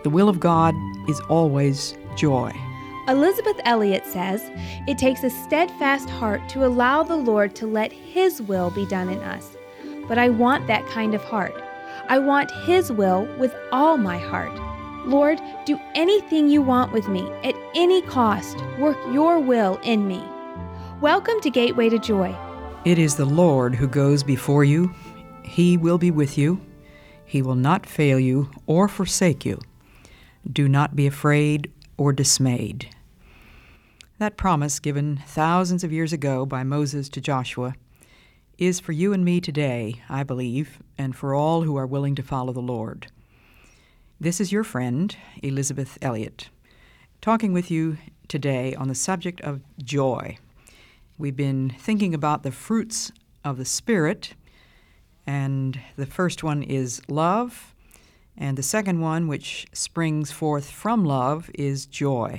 The will of God is always joy. Elizabeth Elliot says, "It takes a steadfast heart to allow the Lord to let His will be done in us. But I want that kind of heart. I want His will with all my heart. Lord, do anything you want with me, at any cost. Work your will in me." Welcome to Gateway to Joy. It is the Lord who goes before you. He will be with you. He will not fail you or forsake you. Do not be afraid or dismayed. That promise given thousands of years ago by Moses to Joshua is for you and me today, I believe, and for all who are willing to follow the Lord. This is your friend, Elizabeth Elliot, talking with you today on the subject of joy. We've been thinking about the fruits of the Spirit, and the first one is love, and the second one, which springs forth from love, is joy.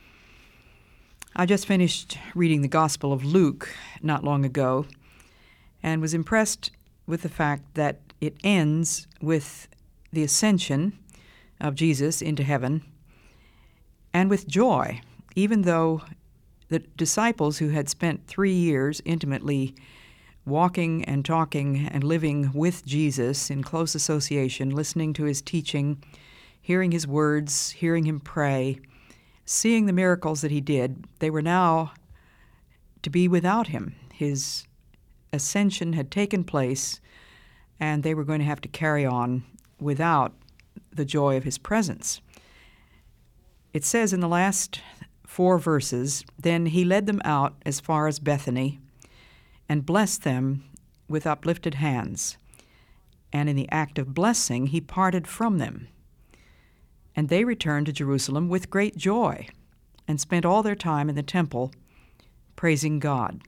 I just finished reading the Gospel of Luke not long ago and was impressed with the fact that it ends with the ascension of Jesus into heaven and with joy, even though the disciples who had spent 3 years intimately walking and talking and living with Jesus in close association, listening to his teaching, hearing his words, hearing him pray, seeing the miracles that he did, they were now to be without him. His ascension had taken place, and they were going to have to carry on without the joy of his presence. It says in the last 4 verses, "Then he led them out as far as Bethany and blessed them with uplifted hands. And in the act of blessing, he parted from them. And they returned to Jerusalem with great joy and spent all their time in the temple praising God."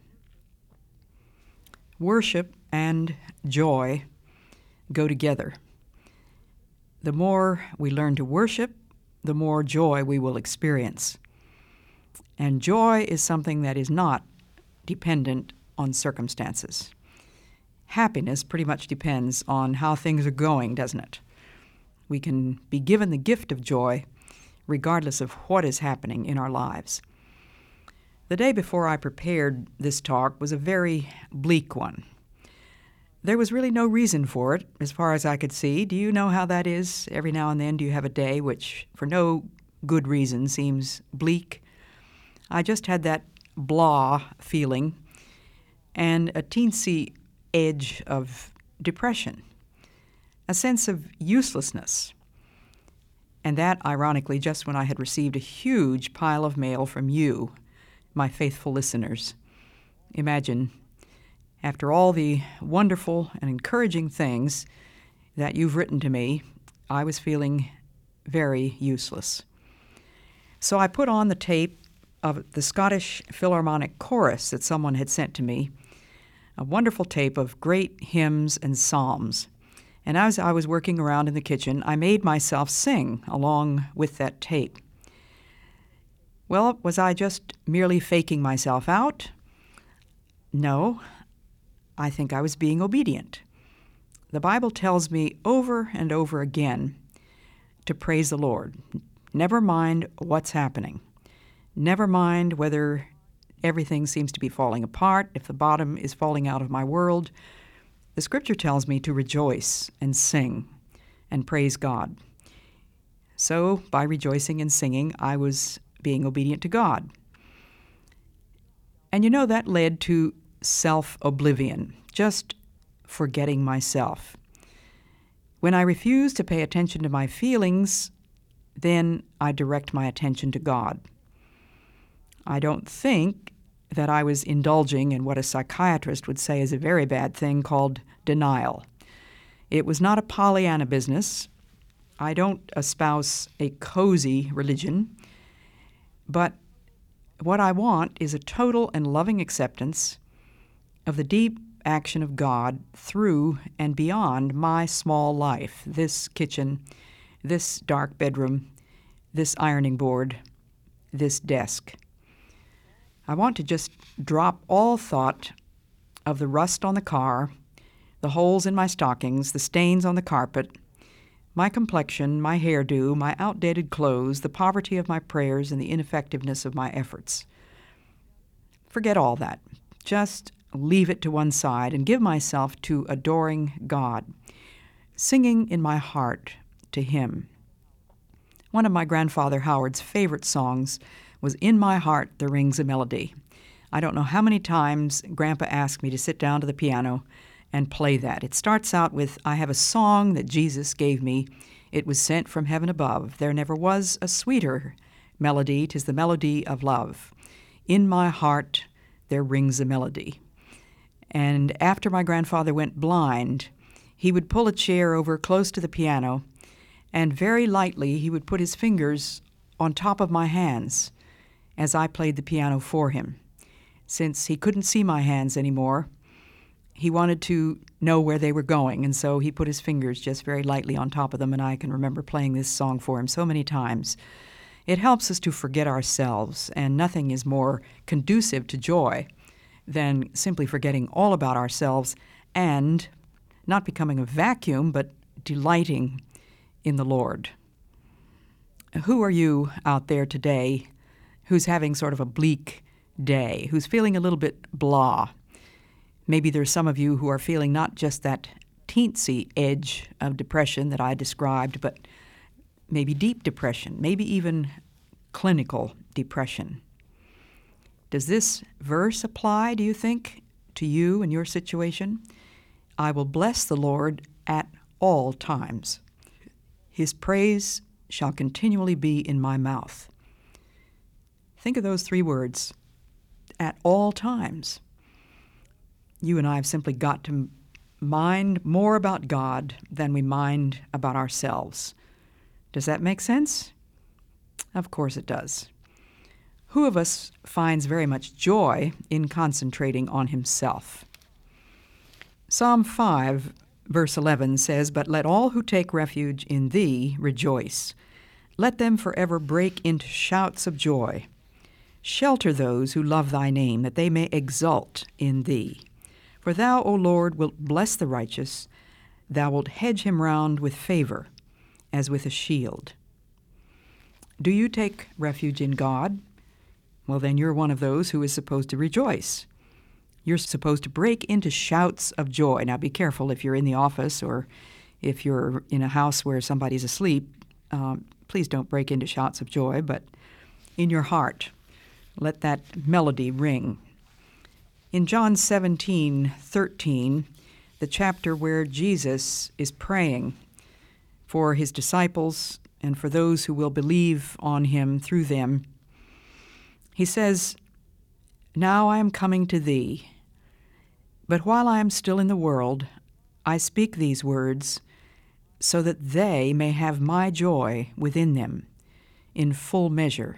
Worship and joy go together. The more we learn to worship, the more joy we will experience. And joy is something that is not dependent on circumstances. Happiness pretty much depends on how things are going, doesn't it? We can be given the gift of joy regardless of what is happening in our lives. The day before I prepared this talk was a very bleak one. There was really no reason for it, as far as I could see. Do you know how that is? Every now and then, do you have a day which, for no good reason, seems bleak? I just had that blah feeling and a teensy edge of depression, a sense of uselessness. And that, ironically, just when I had received a huge pile of mail from you, my faithful listeners. Imagine, after all the wonderful and encouraging things that you've written to me, I was feeling very useless. So I put on the tape of the Scottish Philharmonic Chorus that someone had sent to me, a wonderful tape of great hymns and psalms. And as I was working around in the kitchen, I made myself sing along with that tape. Well, was I just merely faking myself out? No, I think I was being obedient. The Bible tells me over and over again to praise the Lord. Never mind what's happening. Never mind whether everything seems to be falling apart, if the bottom is falling out of my world. The Scripture tells me to rejoice and sing and praise God. So, by rejoicing and singing, I was being obedient to God. And you know, that led to self-oblivion, just forgetting myself. When I refuse to pay attention to my feelings, then I direct my attention to God. I don't think that I was indulging in what a psychiatrist would say is a very bad thing called denial. It was not a Pollyanna business. I don't espouse a cozy religion, but what I want is a total and loving acceptance of the deep action of God through and beyond my small life, this kitchen, this dark bedroom, this ironing board, this desk. I want to just drop all thought of the rust on the car, the holes in my stockings, the stains on the carpet, My complexion, my hairdo, my outdated clothes, the poverty of my prayers, and the ineffectiveness of my efforts. Forget all that. Just leave it to one side and give myself to adoring God, singing in my heart to Him. One of my grandfather Howard's favorite songs was "In My Heart There Rings a Melody." I don't know how many times Grandpa asked me to sit down to the piano and play that. It starts out with, "I have a song that Jesus gave me. It was sent from heaven above. There never was a sweeter melody. 'Tis the melody of love. In my heart there rings a melody." And after my grandfather went blind, he would pull a chair over close to the piano, and very lightly he would put his fingers on top of my hands as I played the piano for him. Since he couldn't see my hands anymore, he wanted to know where they were going, and so he put his fingers just very lightly on top of them, and I can remember playing this song for him so many times. It helps us to forget ourselves, and nothing is more conducive to joy than simply forgetting all about ourselves and not becoming a vacuum, but delighting in the Lord. Who are you out there today who's having sort of a bleak day, who's feeling a little bit blah? Maybe there's some of you who are feeling not just that teensy edge of depression that I described, but maybe deep depression, maybe even clinical depression. Does this verse apply, do you think, to you and your situation? "I will bless the Lord at all times. His praise shall continually be in my mouth." Think of those three words, at all times. You and I have simply got to mind more about God than we mind about ourselves. Does that make sense? Of course it does. Who of us finds very much joy in concentrating on himself? Psalm 5, verse 11 says, "But let all who take refuge in thee rejoice. Let them forever break into shouts of joy. Shelter those who love thy name, that they may exult in thee. For thou, O Lord, wilt bless the righteous. Thou wilt hedge him round with favor, as with a shield." Do you take refuge in God? Well, then you're one of those who is supposed to rejoice. You're supposed to break into shouts of joy. Now, be careful if you're in the office or if you're in a house where somebody's asleep. Please don't break into shouts of joy, but in your heart, let that melody ring. In John 17:13, the chapter where Jesus is praying for his disciples and for those who will believe on him through them, he says, "Now I am coming to thee, but while I am still in the world, I speak these words, so that they may have my joy within them in full measure."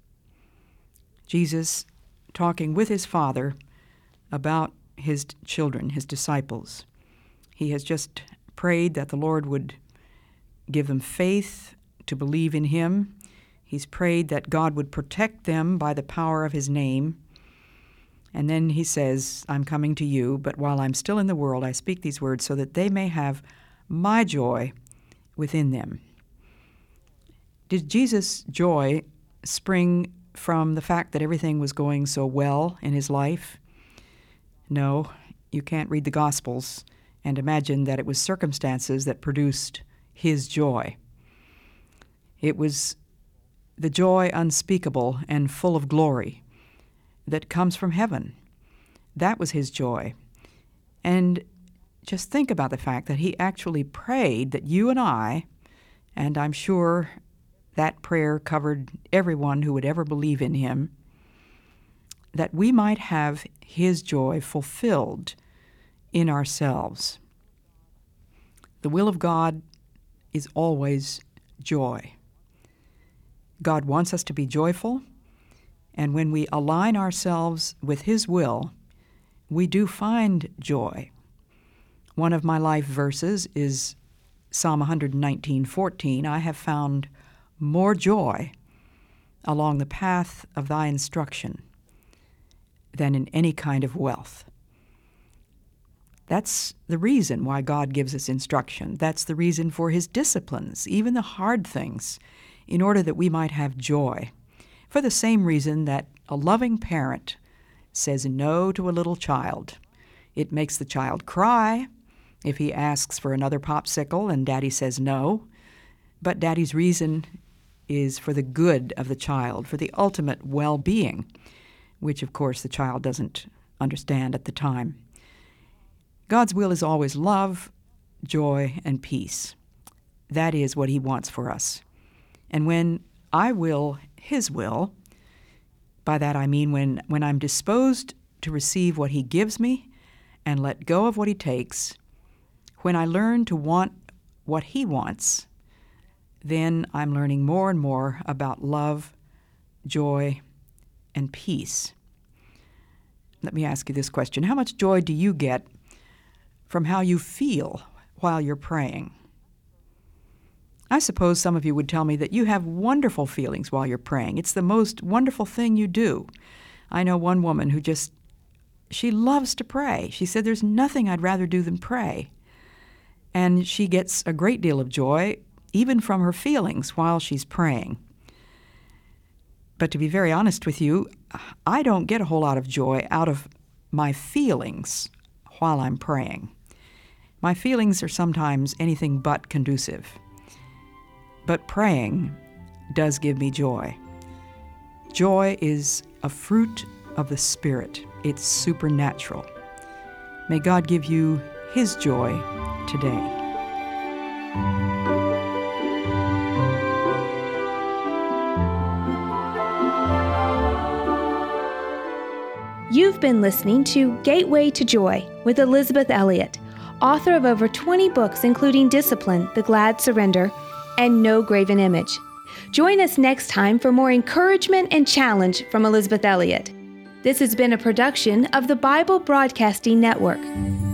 Jesus talking with his Father about his children, his disciples. He has just prayed that the Lord would give them faith to believe in him. He's prayed that God would protect them by the power of his name. And then he says, "I'm coming to you, but while I'm still in the world, I speak these words so that they may have my joy within them." Did Jesus' joy spring from the fact that everything was going so well in his life? No, you can't read the Gospels and imagine that it was circumstances that produced his joy. It was the joy unspeakable and full of glory that comes from heaven. That was his joy. And just think about the fact that he actually prayed that you and I, and I'm sure that prayer covered everyone who would ever believe in him, that we might have his joy fulfilled in ourselves. The will of God is always joy. God wants us to be joyful, and when we align ourselves with his will, we do find joy. One of my life verses is Psalm 119:14. "I have found more joy along the path of thy instruction than in any kind of wealth." That's the reason why God gives us instruction. That's the reason for His disciplines, even the hard things, in order that we might have joy. For the same reason that a loving parent says no to a little child. It makes the child cry if he asks for another popsicle and Daddy says no. But Daddy's reason is for the good of the child, for the ultimate well-being, which, of course, the child doesn't understand at the time. God's will is always love, joy, and peace. That is what He wants for us. And when I will His will, by that I mean when I'm disposed to receive what He gives me and let go of what He takes, when I learn to want what He wants, then I'm learning more and more about love, joy, and peace. Let me ask you this question. How much joy do you get from how you feel while you're praying? I suppose some of you would tell me that you have wonderful feelings while you're praying. It's the most wonderful thing you do. I know one woman who she loves to pray. She said, there's nothing I'd rather do than pray. And she gets a great deal of joy, even from her feelings while she's praying. But to be very honest with you, I don't get a whole lot of joy out of my feelings while I'm praying. My feelings are sometimes anything but conducive. But praying does give me joy. Joy is a fruit of the Spirit. It's supernatural. May God give you His joy today. You've been listening to Gateway to Joy with Elisabeth Elliot, author of over 20 books including Discipline, The Glad Surrender, and No Graven Image. Join us next time for more encouragement and challenge from Elisabeth Elliot. This has been a production of the Bible Broadcasting Network.